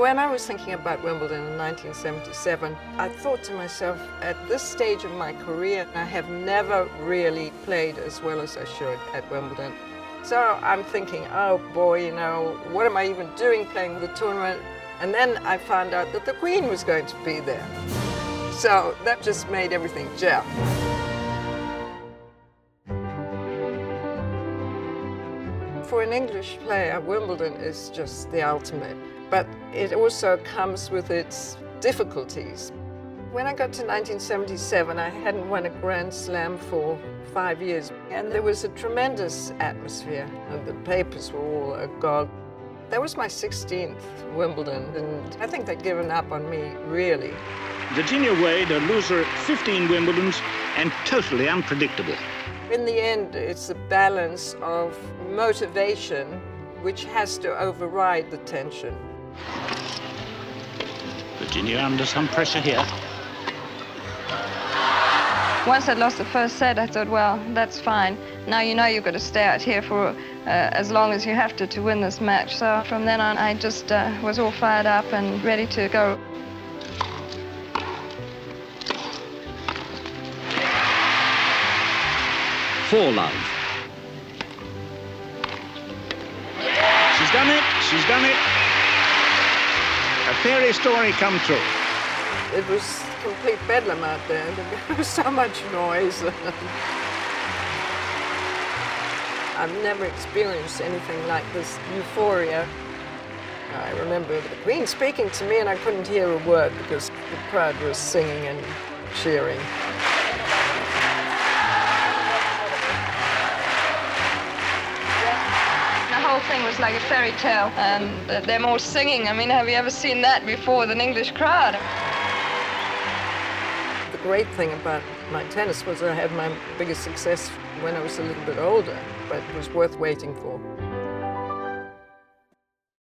When I was thinking about Wimbledon in 1977, I thought to myself, at this stage of my career, I have never really played as well as I should at Wimbledon. So I'm thinking, oh boy, what am I even doing playing the tournament? And then I found out that the Queen was going to be there. So that just made everything gel. For an English player, Wimbledon is just the ultimate, but it also comes with its difficulties. When I got to 1977, I hadn't won a Grand Slam for 5 years, and there was a tremendous atmosphere, and the papers were all agog. That was my 16th Wimbledon, and I think they'd given up on me, really. Virginia Wade, a loser at 15 Wimbledons and totally unpredictable. In the end, it's a balance of motivation which has to override the tension. Virginia under some pressure here. Once I'd lost the first set, I thought, well, that's fine. Now you know you've got to stay out here for as long as you have to win this match. So from then on, I just was all fired up and ready to go. For love. She's done it, she's done it. A fairy story come true. It was complete bedlam out there. There was so much noise. I've never experienced anything like this euphoria. I remember the Queen speaking to me and I couldn't hear a word because the crowd was singing and cheering. The whole thing was like a fairy tale, and them all singing. I mean, have you ever seen that before with an English crowd? The great thing about my tennis was I had my biggest success when I was a little bit older, but it was worth waiting for.